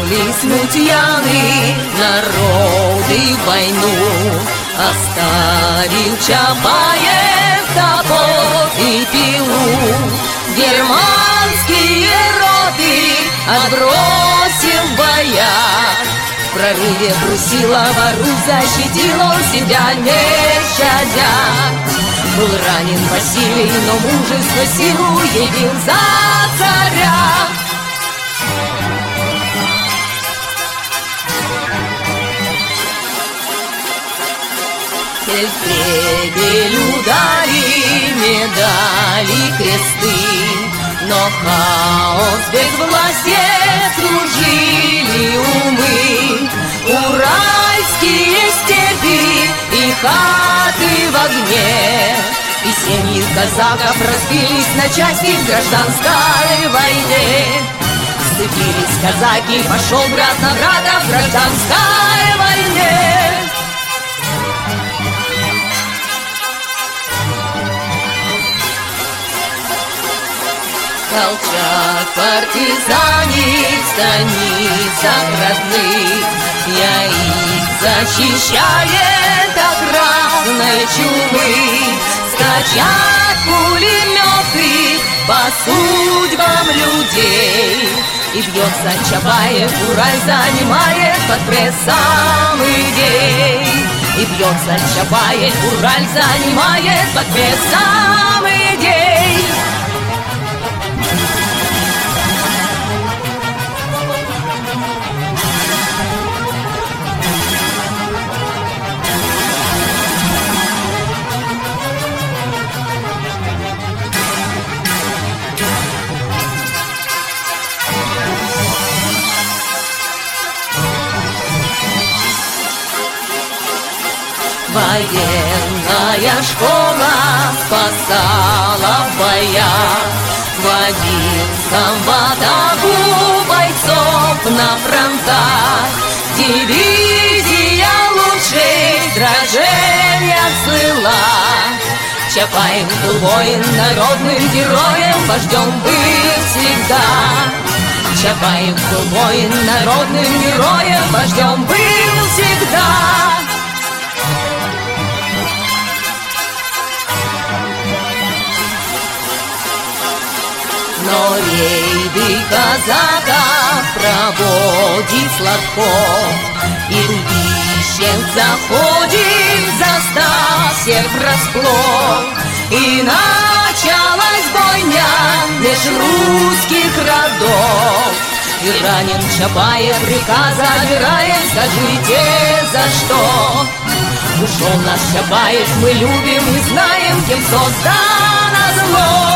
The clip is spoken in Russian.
Пошли смутьяны народы войну, оставил Чапаев топор и пилу. Германские роты отбросил в боях, в прорыве Брусилова Русь защитил он себя не щадя. Был ранен Василий, но мужество силу явил за царя. Фельдфебелю дали медали, кресты, но хаос безвластье кружили умы. Уральские степи и хаты в огне, и семьи казаков разбились на части в гражданской войне. Сцепились казаки, пошел брат на брата в гражданской войне. Колчак, партизане в станицах родных, я их защищает от красной чумы. Скачат пулеметы по судьбам людей, и бьется Чапаев, Ураль занимает под прессом идей. И бьется Чапаев, Ураль занимает под прессом идей. Военная школа спасала в боях, водился в атаку бойцов на фронтах. Дивизия лучших сражениях слыла. Чапаев был воин, народным героем, вождем был всегда. Чапаев был воин, народным героем, вождем был всегда. Но рейды казаков проводит Сладков, и Рубищев заходит, застав всех врасплох. И началась бойня меж русских родов, и ранен Чапаев, приказ забираем, скажите, за что? Ушел наш Чапаев, мы любим и знаем, кем создано зло.